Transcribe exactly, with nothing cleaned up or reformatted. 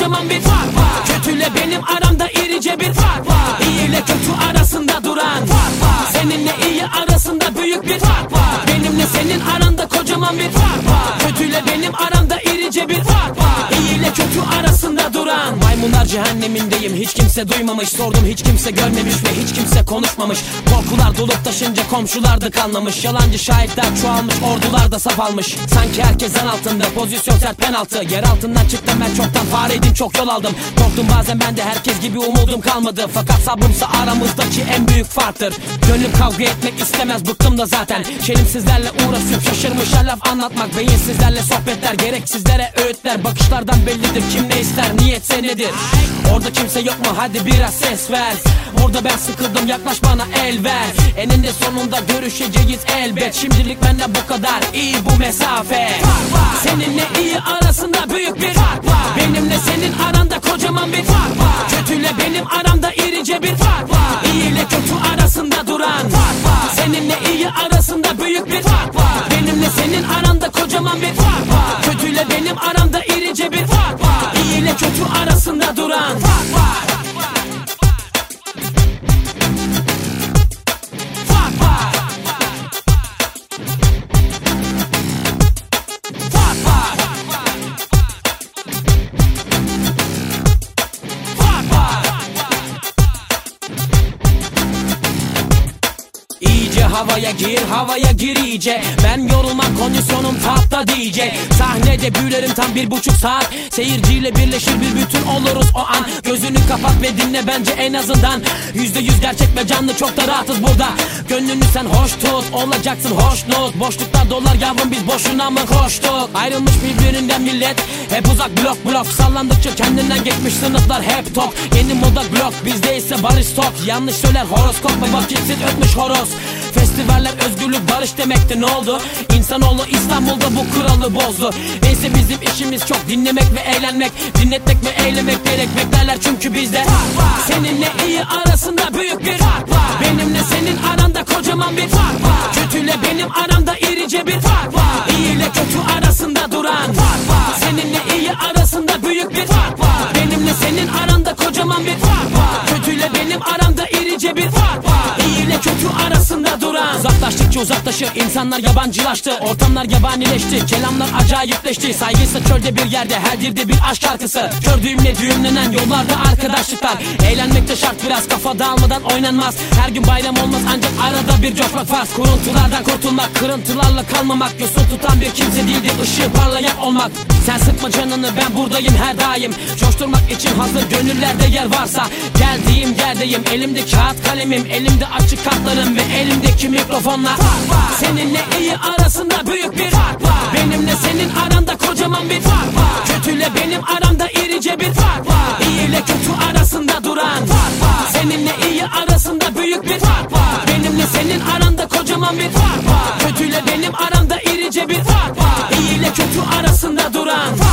kocaman bir fark var. Kötüyle benim aramda irice bir fark var. İyi ile kötü arasında duran fark var. Seninle iyi arasında büyük bir fark var. Benimle senin aranda kocaman bir fark var. Kötüyle benim aramda irice bir fark var. İyi ile kötü arasında duran. Maymunlar cehennemindeyim, hiç kimse duymamış. Sordum, hiç kimse görmemiş ve hiç kimse konuşmamış. Korkular dolup taşınca komşular da kanlamış. Yalancı şahitler çoğalmış, ordular da saf almış. Sanki herkes en altında, pozisyon sert penaltı. Yer altından çıktım ben çoktan, fareydim çok yol aldım. Korktum bazen ben de, herkes gibi umudum kalmadı. Fakat sabrımsa aramızdaki en büyük farktır. Gönlüm kavga etmek istemez, bıktım da zaten. Şelimsizlerle uğraşıp şaşırmışlar laf anlatmak. Beyinsizlerle sohbetler, gereksizlere öğütler. Bakışlardan bellidir kim ne ister, niyetse nedir. Orada kimse yok mu, hadi biraz ses ver. Orada ben sıkıldım, yaklaş bana el ver. Eninde sonunda görüşeceğiz elbet. Şimdilik bende bu kadar, iyi bu mesafe. Seninle iyi arasında büyük bir fark var. Benimle senin aranda kocaman bir fark var. Kötüyle benim aramda irice bir fark var. İyi ile kötü arasında duran fark var. Seninle iyi arasında büyük bir fark var. Benimle senin aranda kocaman bir fark var. Kötüyle benim aramda irice bir fark var. İyi ile kötü arasında duran fark var. Fark var. Fark var. Fark var. İyice havaya gir, havaya gir iyice. Ben yorulmam, kondisyonum tapta diyecek. Sahnede büyülerim tam bir buçuk saat. Seyirciyle birleşir bir bütün oluruz o an. Gözünü kapat ve dinle bence en azından. Yüzde yüz gerçek ve canlı, çok da rahatız burada. Gönlünü sen hoş tut, olacaksın hoşnut. Boşluklar dolar yavrum, biz boşuna mı koştuk? Ayrılmış birbirinden millet, hep uzak blok blok. Sallandıkça kendinden geçmiş sınıflar hep tok. Yeni moda blok, bizde ise barış tok. Yanlış söyler horoskop ve vakitsiz ötmüş horoz. Festivaller özgürlük barış demekti, ne oldu? İnsanoğlu İstanbul'da bu kuralı bozdu. Neyse bizim işimiz çok dinlemek ve eğlenmek. Dinletmek ve eylemek gerek, beklerler çünkü bizde seninle iyi arasında büyük bir fark var. Benimle senin aranda kocaman bir fark var. Kötüyle benim aramda irice bir fark var. İyi ile kötü arasında duran fark var. Seninle iyi arasında büyük bir fark var. Benimle senin aranda kocaman bir fark var. Kötüyle benim aramda irice bir fark var. İyi ile kötü arasında duran. Uzaklaştıkça uzaklaşır, insanlar yabancılaştı. Ortamlar yabanileşti, kelamlar acayipleşti. Saygıysa çölde bir yerde, her dilde bir aşk şarkısı. Kör düğümle düğümlenen yollarda arkadaşlıklar. Eğlenmek de şart, biraz kafa dağılmadan oynanmaz. Her gün bayram olmaz, ancak arada bir coşmak farz. Kuruntulardan kurtulmak, kırıntılarla kalmamak. Yosun tutan bir kimse değildir, ışığı parlayan olmak. Sen sıkma canını, ben buradayım her daim. Coşturmak için hazır gönüllerde yer varsa. Geldiğim yerdeyim, elimde kağıt kalemim. Elimde açık kartlarım ve elimdeki mikrofonla. Seninle iyi arasında büyük bir fark var. Benimle senin aranda kocaman bir fark var. Kötüyle benim aramda irice bir fark var. İyi ile kötü arasında duran fark var. Seninle iyi arasında büyük bir fark var. Benimle senin aranda kocaman bir fark var. Kötüyle benim aramda irice bir fark var. İyi ile kötü arasında duran fark var.